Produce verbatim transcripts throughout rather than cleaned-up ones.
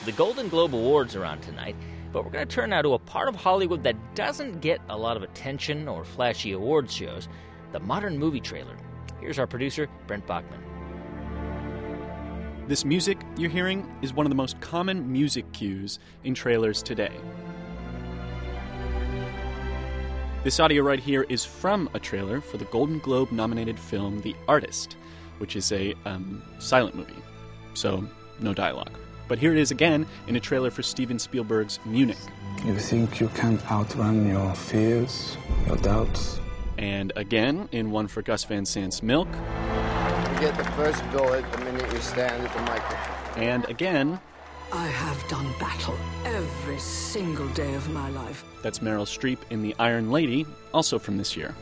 The Golden Globe Awards are on tonight, but we're going to turn now to a part of Hollywood that doesn't get a lot of attention or flashy awards shows, the modern movie trailer. Here's our producer, Brent Bachman. This music you're hearing is one of the most common music cues in trailers today. This audio right here is from a trailer for the Golden Globe-nominated film The Artist, which is a um, silent movie, so no dialogue. But here it is again in a trailer for Steven Spielberg's Munich. You think you can outrun your fears, your doubts? And again in one for Gus Van Sant's Milk. You get the first bullet the minute you stand at the microphone. And again... I have done battle every single day of my life. That's Meryl Streep in The Iron Lady, also from this year.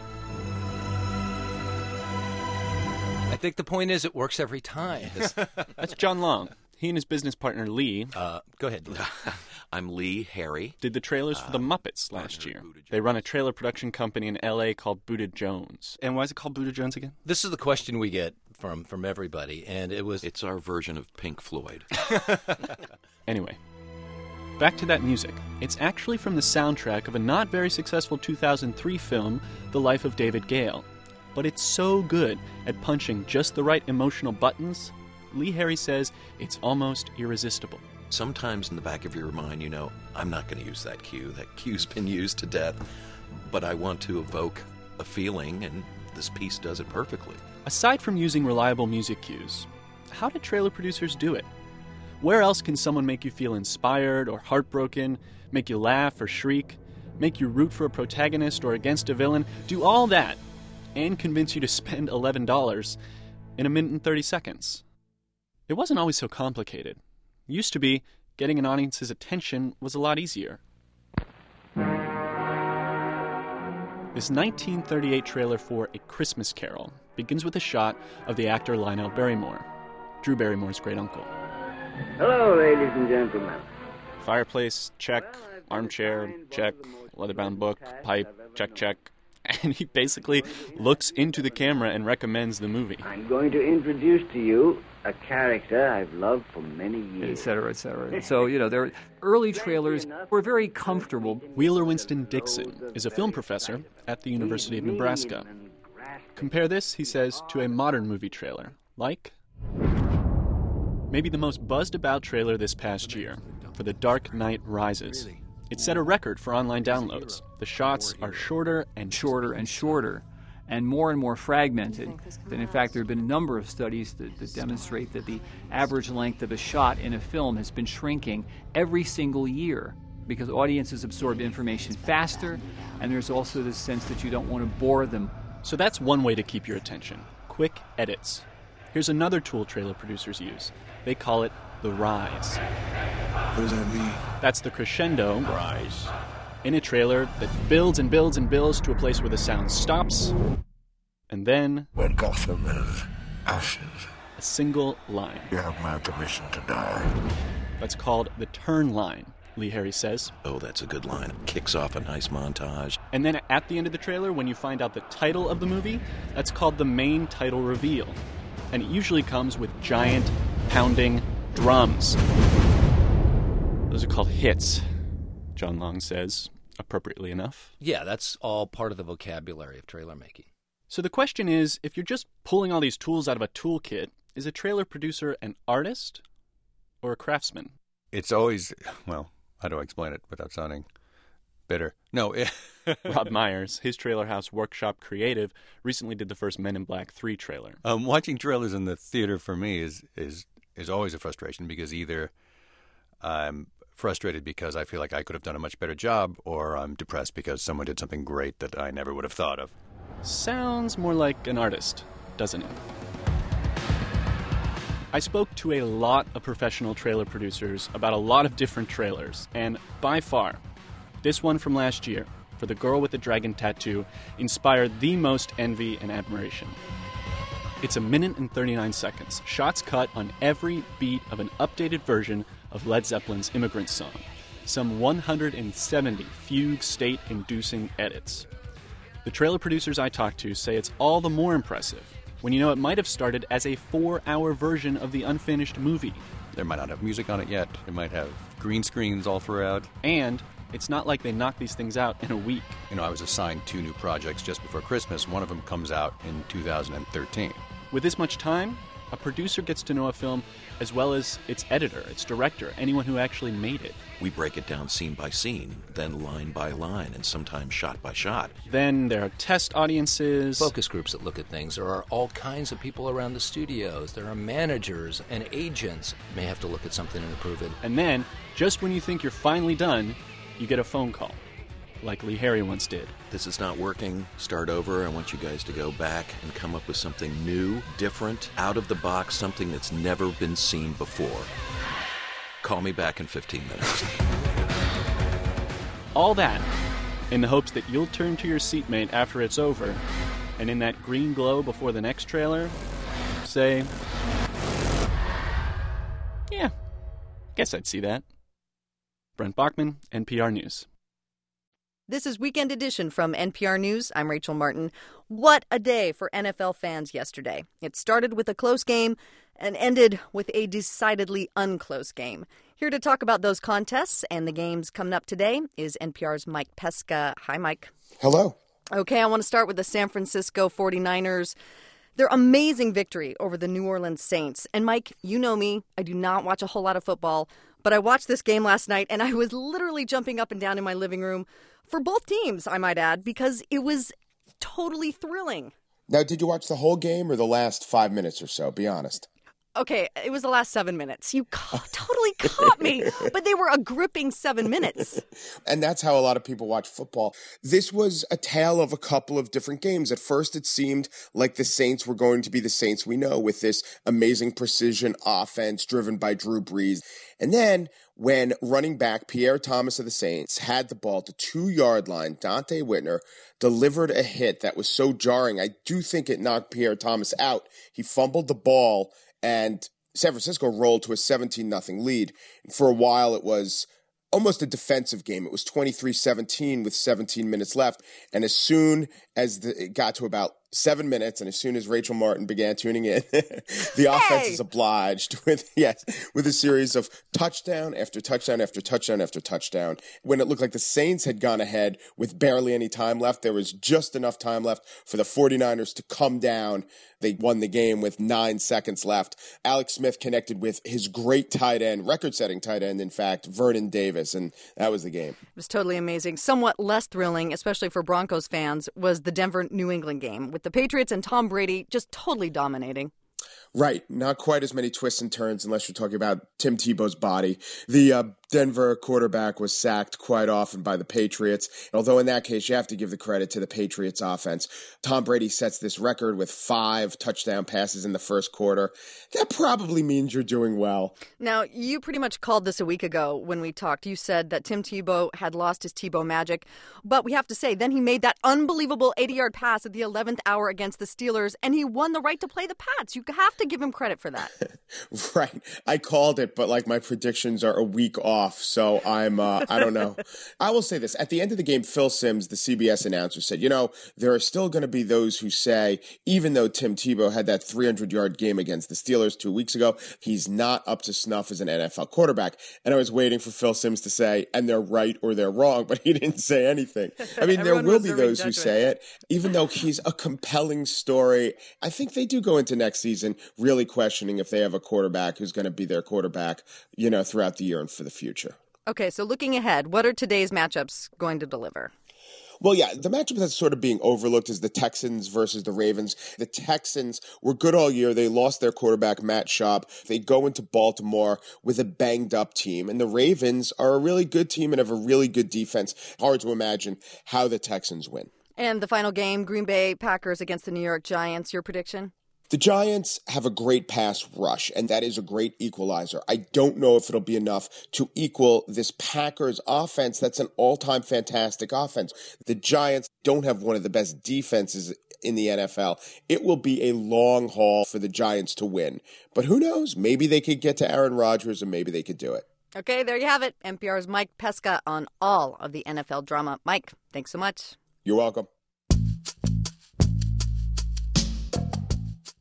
I think the point is it works every time. That's John Long. He and his business partner Lee... Uh, go ahead, Lee. I'm Lee Harry. ...did the trailers for The Muppets last year. They run a trailer production company in L A called Buda Jones. And why is it called Buda Jones again? This is the question we get from, from everybody, and it was... It's our version of Pink Floyd. Anyway, back to that music. It's actually from the soundtrack of a not very successful two thousand three film, The Life of David Gale. But it's so good at punching just the right emotional buttons, Lee Harry says it's almost irresistible. Sometimes in the back of your mind, you know, I'm not going to use that cue. That cue's been used to death. But I want to evoke a feeling, and this piece does it perfectly. Aside from using reliable music cues, how do trailer producers do it? Where else can someone make you feel inspired or heartbroken, make you laugh or shriek, make you root for a protagonist or against a villain, do all that, and convince you to spend eleven dollars in a minute and thirty seconds? It wasn't always so complicated. It used to be, getting an audience's attention was a lot easier. This nineteen thirty-eight trailer for A Christmas Carol begins with a shot of the actor Lionel Barrymore, Drew Barrymore's great-uncle. Hello, ladies and gentlemen. Fireplace, check. Armchair, check. Leather-bound book, pipe, check, check. And he basically looks into the camera and recommends the movie. I'm going to introduce to you a character I've loved for many years. Et cetera, et cetera. So, you know, their early trailers were very comfortable. Wheeler Winston Dixon is a film professor at the University of Nebraska. Compare this, he says, to a modern movie trailer, like maybe the most buzzed-about trailer this past year, for The Dark Knight Rises. It set a record for online downloads. The shots are shorter and shorter and shorter and more and more fragmented. And in fact, there have been a number of studies that, that demonstrate that the average length of a shot in a film has been shrinking every single year because audiences absorb information faster, and there's also this sense that you don't want to bore them. So that's one way to keep your attention. Quick edits. Here's another tool trailer producers use. They call it the rise. What does that mean? That's the crescendo Rise. in a trailer that builds and builds and builds to a place where the sound stops, and then When Gotham is ashes, a single line. you have my permission to die. That's called the turn line, Lee Harry says. Oh, that's a good line. It kicks off a nice montage. And then at the end of the trailer, when you find out the title of the movie, that's called the main title reveal. And it usually comes with giant, pounding drums. Those are called hits, John Long says, appropriately enough. Yeah, that's all part of the vocabulary of trailer making. So the question is, if you're just pulling all these tools out of a toolkit, is a trailer producer an artist or a craftsman? It's always, well, how do I explain it without sounding bitter? No. It Rob Myers, his trailer house Workshop Creative, recently did the first Men in Black three trailer. Um, watching trailers in the theater for me is, is, is always a frustration because either I'm frustrated because I feel like I could have done a much better job, or I'm depressed because someone did something great that I never would have thought of. Sounds more like an artist, doesn't it? I spoke to a lot of professional trailer producers about a lot of different trailers, and by far, this one from last year, for The Girl with the Dragon Tattoo, inspired the most envy and admiration. It's a minute and thirty-nine seconds, shots cut on every beat of an updated version of Led Zeppelin's Immigrant Song, some one hundred seventy fugue state-inducing edits. The trailer producers I talked to say it's all the more impressive when you know it might have started as a four-hour version of the unfinished movie. There might not have music on it yet. It might have green screens all throughout. And it's not like they knock these things out in a week. You know, I was assigned two new projects just before Christmas. One of them comes out in two thousand thirteen. With this much time, a producer gets to know a film as well as its editor, its director, anyone who actually made it. We break it down scene by scene, then line by line, and sometimes shot by shot. Then there are test audiences. Focus groups that look at things. There are all kinds of people around the studios. There are managers and agents who may have to look at something and approve it. And then, just when you think you're finally done, you get a phone call, like Lee Harry once did. This is not working. Start over. I want you guys to go back and come up with something new, different, out of the box, something that's never been seen before. Call me back in fifteen minutes. All that in the hopes that you'll turn to your seatmate after it's over, and in that green glow before the next trailer, say, yeah, guess I'd see that. Brent Bachman, N P R News. This is Weekend Edition from N P R News. I'm Rachel Martin. What a day for N F L fans yesterday. It started with a close game and ended with a decidedly unclose game. Here to talk about those contests and the games coming up today is N P R's Mike Pesca. Hi, Mike. Hello. Okay, I want to start with the San Francisco forty-niners. Their amazing victory over the New Orleans Saints. And Mike, you know me, I do not watch a whole lot of football, but I watched this game last night and I was literally jumping up and down in my living room for both teams, I might add, because it was totally thrilling. Now, did you watch the whole game or the last five minutes or so? Be honest. Okay, it was the last seven minutes. You ca- totally caught me, but they were a gripping seven minutes. And that's how a lot of people watch football. This was a tale of a couple of different games. At first, it seemed like the Saints were going to be the Saints we know, with this amazing precision offense driven by Drew Brees. And then when running back Pierre Thomas of the Saints had the ball at the two-yard line, Dante Whitner delivered a hit that was so jarring. I do think it knocked Pierre Thomas out. He fumbled the ball, and San Francisco rolled to a seventeen nothing lead. And for a while, it was almost a defensive game. It was twenty-three seventeen with seventeen minutes left. And as soon as the, it got to about seven minutes, and as soon as Rachel Martin began tuning in, the hey! offense is obliged with, yes, with a series of touchdown after touchdown after touchdown after touchdown. When it looked like the Saints had gone ahead with barely any time left, there was just enough time left for the forty-niners to come down. They won the game with nine seconds left. Alex Smith connected with his great tight end, record-setting tight end, in fact, Vernon Davis, and that was the game. It was totally amazing. Somewhat less thrilling, especially for Broncos fans, was the Denver-New England game, with the Patriots and Tom Brady just totally dominating. Right. Not quite as many twists and turns unless you're talking about Tim Tebow's body. The uh, Denver quarterback was sacked quite often by the Patriots, although in that case you have to give the credit to the Patriots offense. Tom Brady sets this record with five touchdown passes in the first quarter. That probably means you're doing well. Now, you pretty much called this a week ago when we talked. You said that Tim Tebow had lost his Tebow magic, but we have to say, then he made that unbelievable eighty-yard pass at the eleventh hour against the Steelers, and he won the right to play the Pats. You have to give him credit for that. Right. I called it, but like my predictions are a week off, so I'm, uh, I don't know. I will say this. At the end of the game, Phil Simms, the C B S announcer, said, you know, there are still going to be those who say, even though Tim Tebow had that three hundred yard game against the Steelers two weeks ago, he's not up to snuff as an N F L quarterback. And I was waiting for Phil Simms to say, and they're right or they're wrong, but he didn't say anything. I mean, there will be those who say it, even though he's a compelling story. I think they do go into next season really questioning if they have a quarterback who's going to be their quarterback, you know, throughout the year and for the future. Okay, so looking ahead, what are today's matchups going to deliver? Well, yeah, the matchup that's sort of being overlooked is the Texans versus the Ravens. The Texans were good all year. They lost their quarterback, Matt Schaub. They go into Baltimore with a banged-up team. And the Ravens are a really good team and have a really good defense. Hard to imagine how the Texans win. And the final game, Green Bay Packers against the New York Giants. Your prediction? The Giants have a great pass rush, and that is a great equalizer. I don't know if it'll be enough to equal this Packers offense. That's an all-time fantastic offense. The Giants don't have one of the best defenses in the N F L. It will be a long haul for the Giants to win. But who knows? Maybe they could get to Aaron Rodgers, and maybe they could do it. Okay, there you have it. N P R's Mike Pesca on all of the N F L drama. Mike, thanks so much. You're welcome.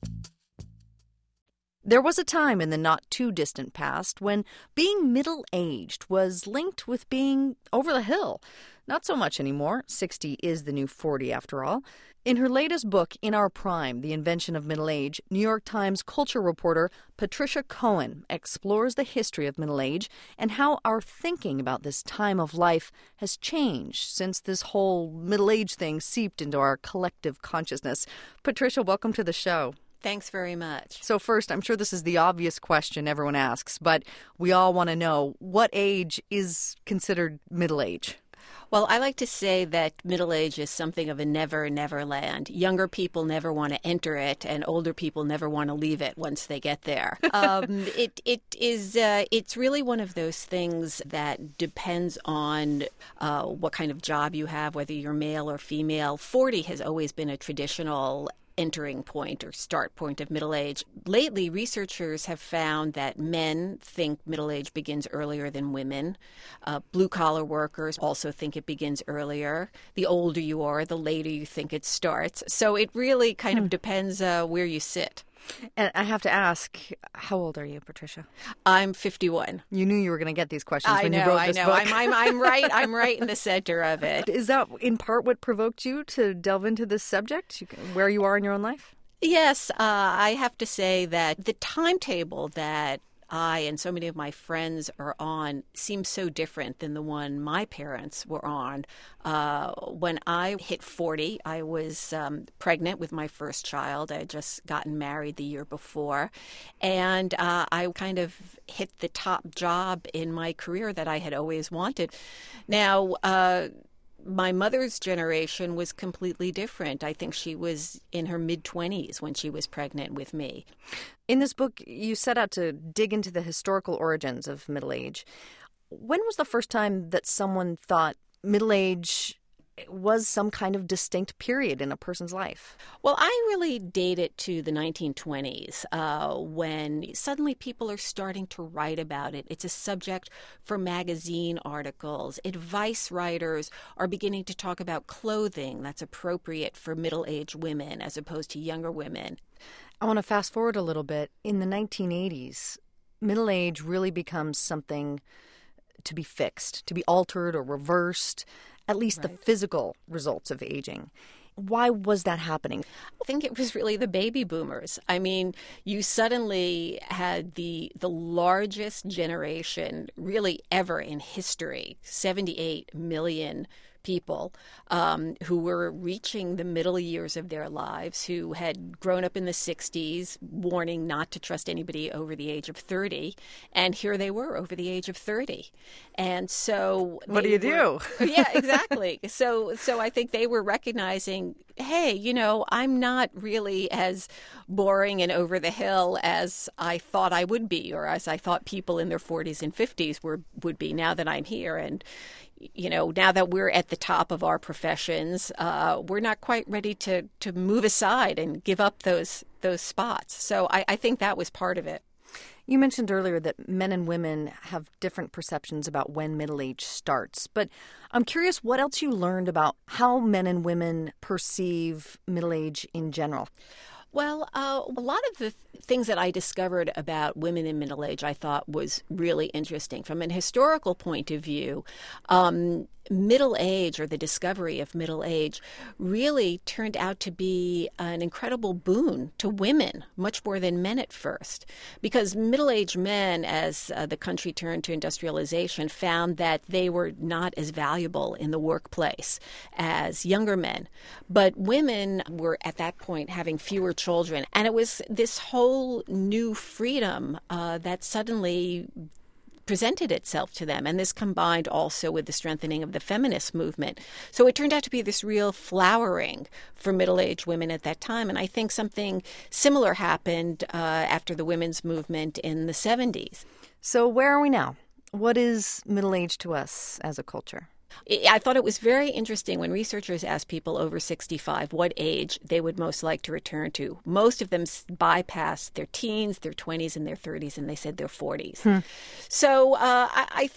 There was a time in the not-too-distant past when being middle-aged was linked with being over the hill. Not so much anymore. sixty is the new forty, after all. In her latest book, In Our Prime, The Invention of Middle Age, New York Times culture reporter Patricia Cohen explores the history of middle age and how our thinking about this time of life has changed since this whole middle age thing seeped into our collective consciousness. Patricia, welcome to the show. Thanks very much. So first, I'm sure this is the obvious question everyone asks, but we all want to know, what age is considered middle age? Well, I like to say that middle age is something of a never, never land. Younger people never want to enter it, and older people never want to leave it once they get there. um, it it is uh, it's really one of those things that depends on uh, what kind of job you have, whether you're male or female. forty has always been a traditional entering point or start point of middle age. Lately, researchers have found that men think middle age begins earlier than women. Uh, blue-collar workers also think it begins earlier. The older you are, the later you think it starts. So it really kind hmm. of depends uh, where you sit. And I have to ask, how old are you, Patricia? I'm fifty-one. You knew you were going to get these questions I when know, you wrote I this know. book. I'm, I'm, I'm right. I'm right in the center of it. Is that in part what provoked you to delve into this subject, where you are in your own life? Yes, uh, I have to say that the timetable that I and so many of my friends are on seems so different than the one my parents were on. Uh, when I hit forty, I was um, pregnant with my first child. I had just gotten married the year before. And uh, I kind of hit the top job in my career that I had always wanted. Now, uh, my mother's generation was completely different. I think she was in her mid-twenties when she was pregnant with me. In this book, you set out to dig into the historical origins of middle age. When was the first time that someone thought middle age was some kind of distinct period in a person's life? Well, I really date it to the nineteen twenties uh, when suddenly people are starting to write about it. It's a subject for magazine articles. Advice writers are beginning to talk about clothing that's appropriate for middle-aged women as opposed to younger women. I want to fast forward a little bit. In the nineteen eighties, middle age really becomes something to be fixed, to be altered or reversed, at least right. The physical results of aging. Why was that happening? I think it was really the baby boomers. I mean, you suddenly had the the largest generation really ever in history, seventy-eight million people um, who were reaching the middle years of their lives, who had grown up in the sixties, warning not to trust anybody over the age of thirty. And here they were over the age of thirty. And so what do you were, do? Yeah, exactly. So, so I think they were recognizing, hey, you know, I'm not really as boring and over the hill as I thought I would be, or as I thought people in their forties and fifties were would be now that I'm here. And you know, now that we're at the top of our professions, uh, we're not quite ready to, to move aside and give up those those spots. So I, I think that was part of it. You mentioned earlier that men and women have different perceptions about when middle age starts. But I'm curious what else you learned about how men and women perceive middle age in general. Well, uh, a lot of the th- things that I discovered about women in middle age I thought was really interesting. From an historical point of view, um, middle age, or the discovery of middle age, really turned out to be an incredible boon to women, much more than men at first. Because middle-aged men, as uh, the country turned to industrialization, found that they were not as valuable in the workplace as younger men. But women were, at that point, having fewer children. And it was this whole new freedom uh, that suddenly presented itself to them. And this combined also with the strengthening of the feminist movement. So it turned out to be this real flowering for middle-aged women at that time. And I think something similar happened uh, after the women's movement in the seventies. So where are we now? What is middle age to us as a culture? I thought it was very interesting when researchers asked people over sixty-five what age they would most like to return to. Most of them bypassed their teens, their twenties, and their thirties, and they said their forties. Hmm. So uh, I, I think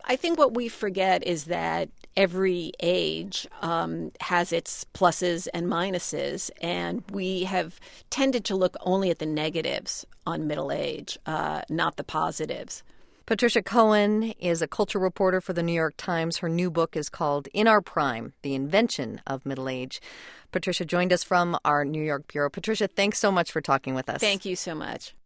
I think what we forget is that every age um, has its pluses and minuses, and we have tended to look only at the negatives on middle age, uh, not the positives. Patricia Cohen is a culture reporter for the New York Times. Her new book is called In Our Prime, The Invention of Middle Age. Patricia joined us from our New York bureau. Patricia, thanks so much for talking with us. Thank you so much.